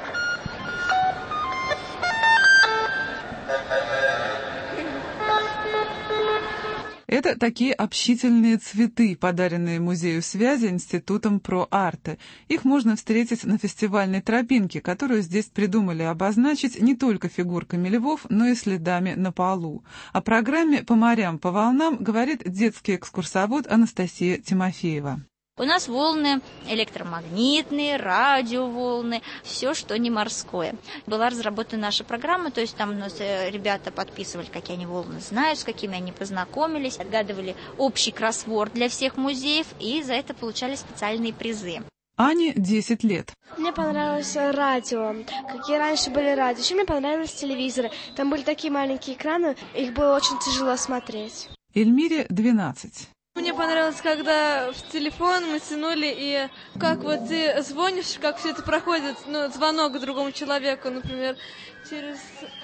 Это такие общительные цветы, подаренные Музею связи Институтом Про-Арте. Их можно встретить на фестивальной тропинке, которую здесь придумали обозначить не только фигурками львов, но и следами на полу. О программе «По морям, по волнам» говорит детский экскурсовод Анастасия Тимофеева. У нас волны электромагнитные, радиоволны, все, что не морское. Была разработана наша программа, то есть там у нас ребята подписывали, какие они волны знают, с какими они познакомились, отгадывали общий кроссворд для всех музеев, и за это получали специальные призы. Ане десять лет. Мне понравилось радио, какие раньше были радио. Еще мне понравились телевизоры. Там были такие маленькие экраны, их было очень тяжело смотреть. Эльмире двенадцать. Мне понравилось, когда в телефон мы тянули, и как вот ты звонишь, как все это проходит, ну, звонок другому человеку, например, через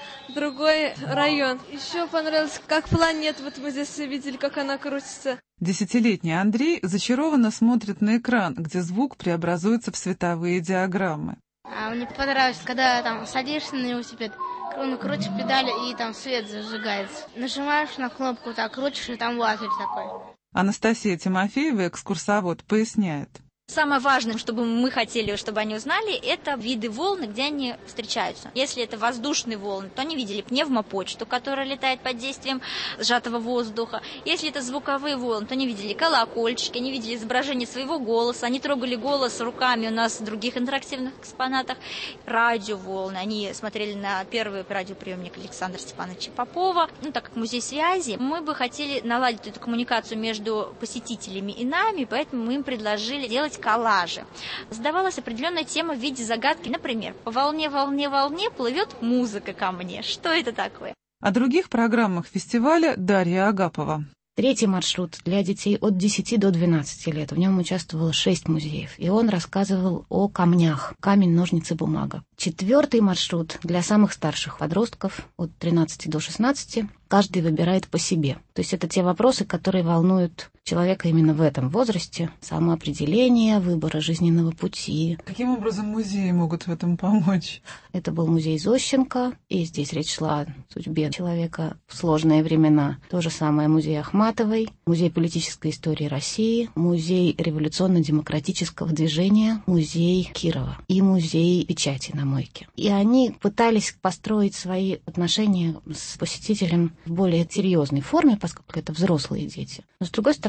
другой район. Еще понравилось, как планета, вот мы здесь видели, как она крутится. Десятилетний Андрей зачарованно смотрит на экран, где звук преобразуется в световые диаграммы. А мне понравилось, когда там садишься на велосипед, ну, крутишь педали, и там свет зажигается. Нажимаешь на кнопку, так крутишь, и там лазер такой. Анастасия Тимофеева, экскурсовод, поясняет. Самое важное, чтобы мы хотели, чтобы они узнали, это виды волн, где они встречаются. Если это воздушные волны, то они видели пневмопочту, которая летает под действием сжатого воздуха. Если это звуковые волны, то они видели колокольчики, они видели изображение своего голоса, они трогали голос руками у нас в других интерактивных экспонатах. Радиоволны, они смотрели на первый радиоприемник Александра Степановича Попова. Ну, так как музей связи, мы бы хотели наладить эту коммуникацию между посетителями и нами, поэтому мы им предложили делать коллажи. Задавалась определенная тема в виде загадки. Например, по волне, волне, волне плывет музыка ко мне. Что это такое? О других программах фестиваля Дарья Агапова. Третий маршрут для детей от десяти до двенадцати лет. В нем участвовало шесть музеев, и он рассказывал о камнях. Камень, ножницы, бумага. Четвертый маршрут для самых старших подростков от тринадцати до шестнадцати. Каждый выбирает по себе. То есть это те вопросы, которые волнуют человека именно в этом возрасте. Самоопределение, выбора жизненного пути. Каким образом музеи могут в этом помочь? Это был музей Зощенко, и здесь речь шла о судьбе человека в сложные времена. То же самое музей Ахматовой, музей политической истории России, музей революционно-демократического движения, музей Кирова и музей печати на Мойке. И они пытались построить свои отношения с посетителем в более серьезной форме, поскольку это взрослые дети. Но, с другой стороны,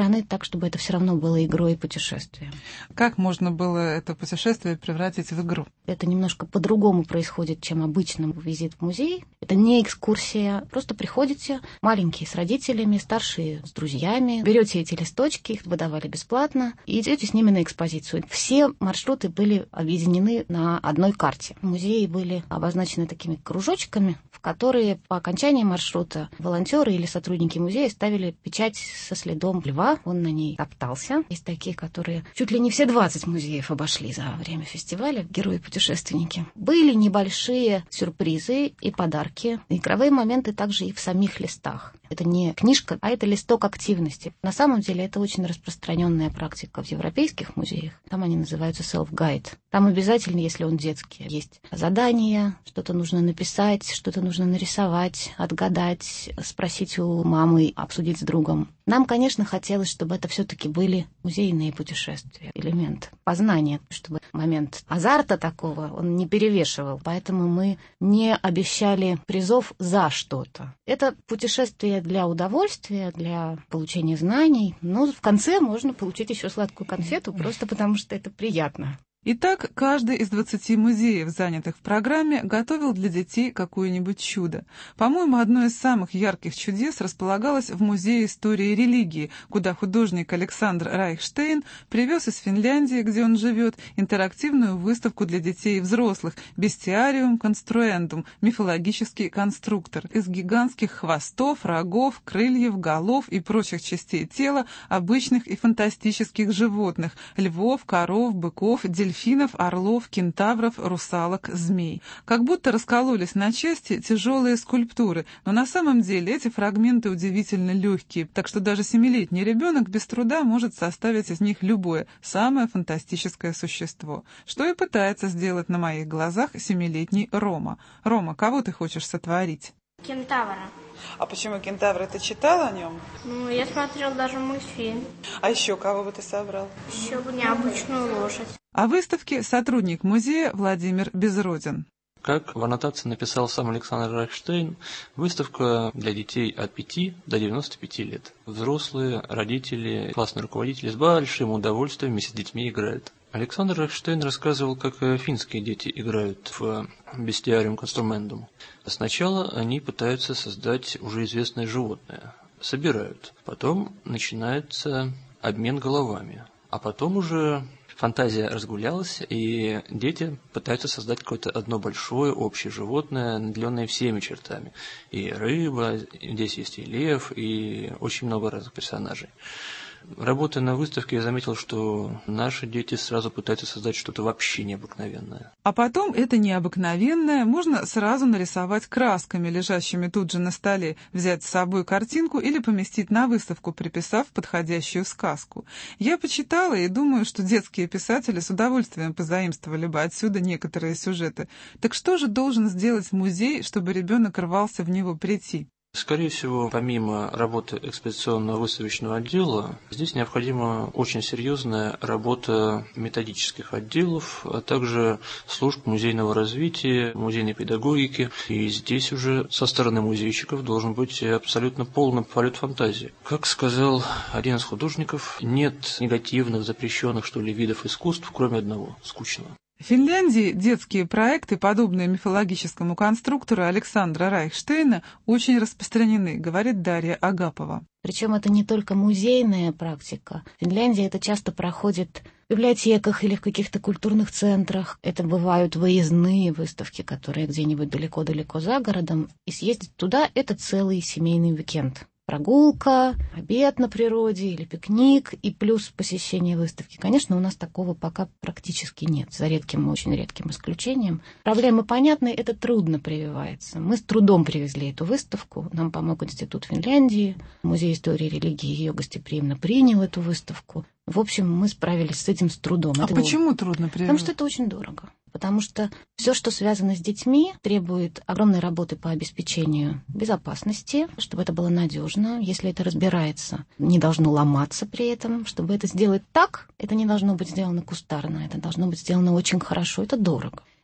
стороны, так, чтобы это все равно было игрой и путешествием. Как можно было это путешествие превратить в игру? Это немножко по-другому происходит, чем обычно визит в музей. Это не экскурсия, просто приходите, маленькие с родителями, старшие с друзьями, берете эти листочки, их выдавали бесплатно, и идете с ними на экспозицию. Все маршруты были объединены на одной карте. Музеи были обозначены такими кружочками, в которые по окончании маршрута волонтеры или сотрудники музея ставили печать со следом льва, он на ней топтался. Есть такие, которые чуть ли не все двадцать музеев обошли за время фестиваля, герои-путешественники. Были небольшие сюрпризы и подарки, игровые моменты также и в самих листах. Это не книжка, а это листок активности. На самом деле это очень распространенная практика в европейских музеях. Там они называются self-guide. Там обязательно, если он детский, есть задания, что-то нужно написать, что-то нужно нарисовать, отгадать, спросить у мамы, обсудить с другом. Нам, конечно, хотелось, чтобы это все-таки были музейные путешествия, элемент познания, чтобы момент азарта такого он не перевешивал. Поэтому мы не обещали призов за что-то. Это путешествие для удовольствия, для получения знаний. Но в конце можно получить еще сладкую конфету, просто потому что это приятно. Итак, каждый из двадцати музеев, занятых в программе, готовил для детей какое-нибудь чудо. По-моему, одно из самых ярких чудес располагалось в Музее истории и религии, куда художник Александр Райхштейн привез из Финляндии, где он живет, интерактивную выставку для детей и взрослых «Бестиариум конструэндум» – мифологический конструктор из гигантских хвостов, рогов, крыльев, голов и прочих частей тела обычных и фантастических животных – львов, коров, быков, дельфинов, дельфинов, орлов, кентавров, русалок, змей. Как будто раскололись на части тяжелые скульптуры, но на самом деле эти фрагменты удивительно легкие, так что даже семилетний ребенок без труда может составить из них любое, самое фантастическое существо, что и пытается сделать на моих глазах семилетний Рома. Рома, кого ты хочешь сотворить? Кентавра. А почему кентавра? Ты читал о нем? Ну, я смотрел даже мультфильм. А еще кого бы ты собрал? Еще бы необычную лошадь. О выставке сотрудник музея Владимир Безродин. Как в аннотации написал сам Александр Райхштейн, выставка для детей от пяти до девяноста пяти лет. Взрослые, родители, классные руководители с большим удовольствием вместе с детьми играют. Александр Райхштейн рассказывал, как финские дети играют в «Бестиариум конструмендум». Сначала они пытаются создать уже известное животное, собирают. Потом начинается обмен головами, а потом уже фантазия разгулялась, и дети пытаются создать какое-то одно большое общее животное, наделенное всеми чертами. И рыба, здесь есть и лев, и очень много разных персонажей. Работая на выставке, я заметил, что наши дети сразу пытаются создать что-то вообще необыкновенное. А потом это необыкновенное можно сразу нарисовать красками, лежащими тут же на столе, взять с собой картинку или поместить на выставку, приписав подходящую сказку. Я почитала и думаю, что детские писатели с удовольствием позаимствовали бы отсюда некоторые сюжеты. Так что же должен сделать музей, чтобы ребенок рвался в него прийти? Скорее всего, помимо работы экспозиционного выставочного отдела, здесь необходима очень серьезная работа методических отделов, а также служб музейного развития, музейной педагогики. И здесь уже со стороны музейщиков должен быть абсолютно полный полет фантазии. Как сказал один из художников, нет негативных, запрещенных, что ли, видов искусств, кроме одного – скучного. В Финляндии детские проекты, подобные мифологическому конструктору Александра Райхштейна, очень распространены, говорит Дарья Агапова. Причем это не только музейная практика. В Финляндии это часто проходит в библиотеках или в каких-то культурных центрах. Это бывают выездные выставки, которые где-нибудь далеко-далеко за городом. И съездить туда – это целый семейный уикенд. Прогулка, обед на природе или пикник и плюс посещение выставки. Конечно, у нас такого пока практически нет, за редким, очень редким исключением. Проблемы понятны, это трудно прививается. Мы с трудом привезли эту выставку, нам помог Институт Финляндии, Музей истории и религии ее гостеприимно принял эту выставку. В общем, мы справились с этим с трудом. А это почему трудно прививать? Потому что это очень дорого. Потому что все, что связано с детьми, требует огромной работы по обеспечению безопасности, чтобы это было надежно. Если это разбирается, не должно ломаться при этом. Чтобы это сделать так, это не должно быть сделано кустарно, это должно быть сделано очень хорошо, это дорого.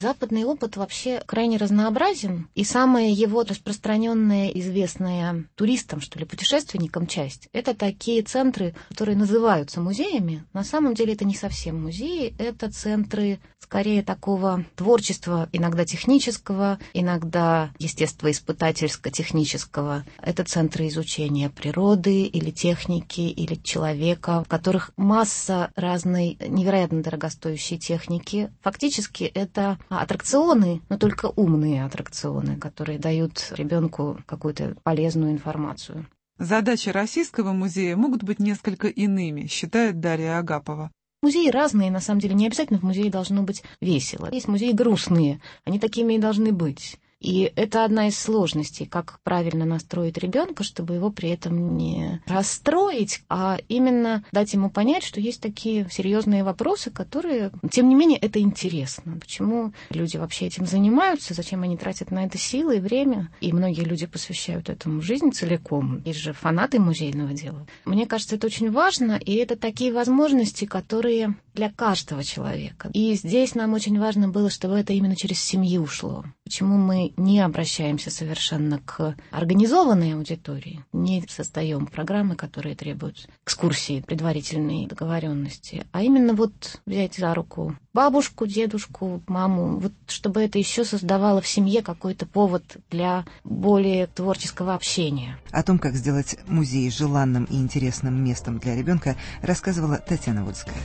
Западный опыт вообще крайне разнообразен, и самая его распространенная, известная туристам, что ли, путешественникам часть, это такие центры, которые называются музеями. На самом деле это не совсем музеи, это центры скорее такого творчества, иногда технического, иногда естествоиспытательско-технического. Это центры изучения природы или техники, или человека, в которых масса разной невероятно дорогостоящей техники. Фактически это аттракционы, но только умные аттракционы, которые дают ребенку какую-то полезную информацию. Задачи Российского музея могут быть несколько иными, считает Дарья Агапова. Музеи разные, на самом деле, не обязательно в музее должно быть весело. Есть музеи грустные, они такими и должны быть. И это одна из сложностей, как правильно настроить ребенка, чтобы его при этом не расстроить, а именно дать ему понять, что есть такие серьезные вопросы, которые, тем не менее, это интересно. Почему люди вообще этим занимаются, зачем они тратят на это силы и время, и многие люди посвящают этому жизнь целиком. Есть же фанаты музейного дела. Мне кажется, это очень важно, и это такие возможности, которые для каждого человека. И здесь нам очень важно было, чтобы это именно через семью шло. Почему мы не обращаемся совершенно к организованной аудитории, не создаем программы, которые требуют экскурсии, предварительной договоренности, а именно вот взять за руку бабушку, дедушку, маму, вот чтобы это еще создавало в семье какой-то повод для более творческого общения. О том, как сделать музей желанным и интересным местом для ребенка, рассказывала Татьяна Вольская.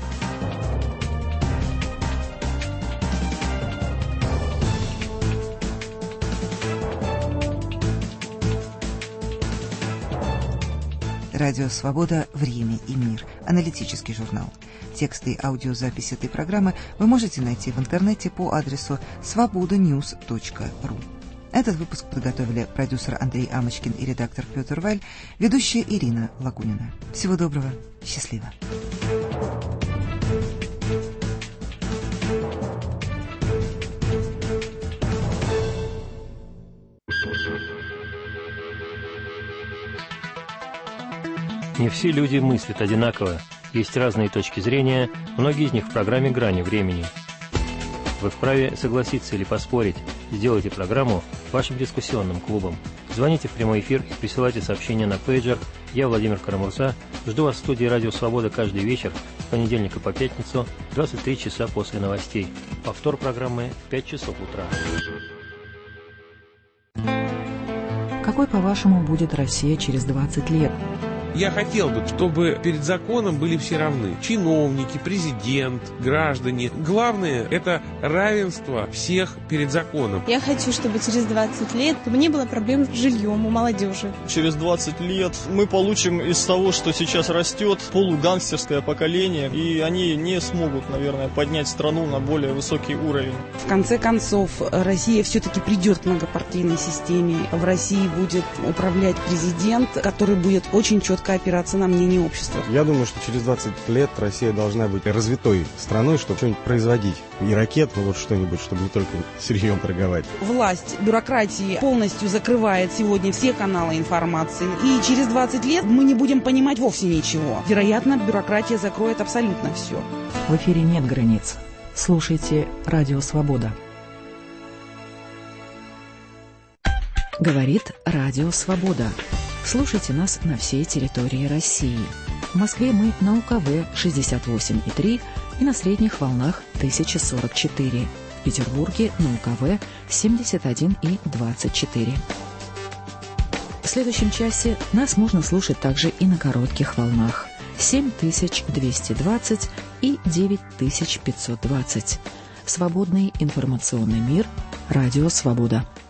Радио «Свобода. Время и мир». Аналитический журнал. Тексты и аудиозапись этой программы вы можете найти в интернете по адресу свобода ньюс точка ру. Этот выпуск подготовили продюсер Андрей Амочкин и редактор Петр Валь, ведущая Ирина Лагунина. Всего доброго. Счастливо. Не все люди мыслят одинаково, есть разные точки зрения, многие из них в программе «Грани времени». Вы вправе согласиться или поспорить, сделайте программу вашим дискуссионным клубом. Звоните в прямой эфир и присылайте сообщения на пейджер. Я, Владимир Карамурза, жду вас в студии «Радио Свобода» каждый вечер, с понедельника по пятницу, двадцать три часа после новостей. Повтор программы в пять часов утра. Какой, по-вашему, будет Россия через двадцать лет? Я хотел бы, чтобы перед законом были все равны. Чиновники, президент, граждане. Главное – это равенство всех перед законом. Я хочу, чтобы через двадцать лет не было проблем с жильем у молодежи. Через двадцать лет мы получим из того, что сейчас растет, полугангстерское поколение, и они не смогут, наверное, поднять страну на более высокий уровень. В конце концов, Россия все-таки придет к многопартийной системе. В России будет управлять президент, который будет очень четко опираться на мнение общества. Я думаю, что через двадцать лет Россия должна быть развитой страной, чтобы что-нибудь производить. Не ракет, но вот что-нибудь, чтобы не только сырьем торговать. Власть бюрократии полностью закрывает сегодня все каналы информации. И через двадцать лет мы не будем понимать вовсе ничего. Вероятно, бюрократия закроет абсолютно все. В эфире нет границ. Слушайте «Радио Свобода». Говорит «Радио Свобода». Слушайте нас на всей территории России. В Москве мы на У К В шестьдесят восемь и три и на средних волнах тысяча сорок четыре. В Петербурге на У К В семьдесят один и двадцать четыре. В следующем часе нас можно слушать также и на коротких волнах семь тысяч двести двадцать и девять тысяч пятьсот двадцать. Свободный информационный мир. Радио Свобода.